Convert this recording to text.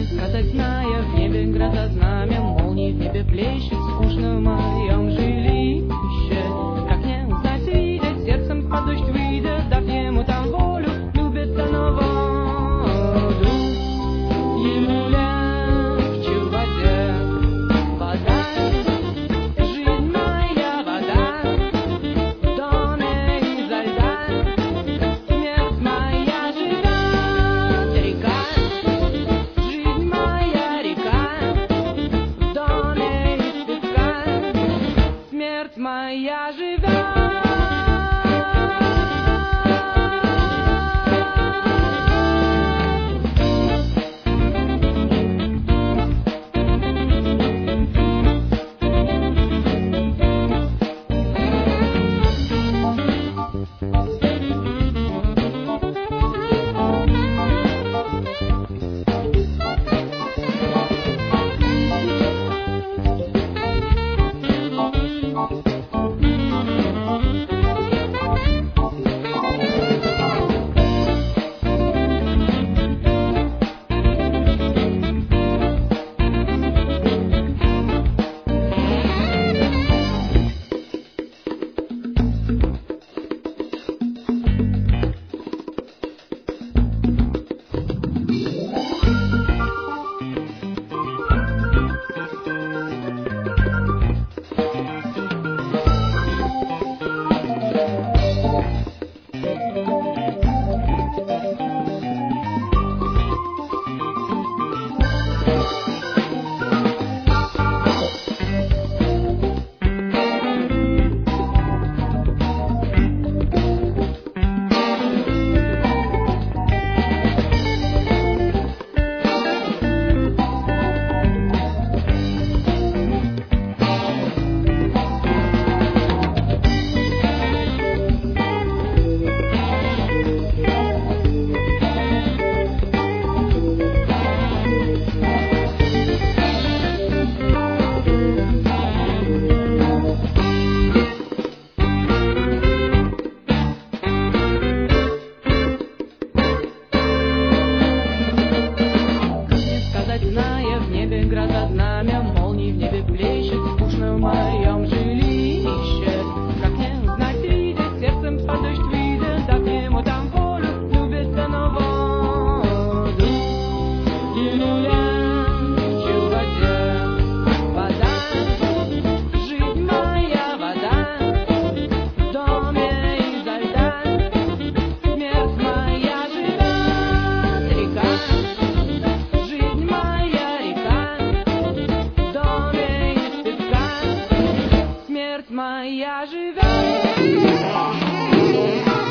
Сказочная в небе гроза знамя, молнии в небе плещет, скучно в моем жилище. Как не узнать, видеть, сердцем под дождь выйдет, дав ему там волю, любит оно воду. Ему легче в воде, вода, жизнь моя вода, в доме изо льда, смерть моя живет, река, жизнь моя река, в доме из песка, смерть моя живет. Сказочная в небе гроза знамя, молнии в небе плещет, скучно в моем жилище. Как не узнать, видеть, сердцем под дождь выйдет, дав ему там волю, любит оно воду. Ему легче в воде, вода, жизнь моя вода, в доме изо льда, смерть моя живет, река, жизнь моя река, в доме из песка, смерть моя живет.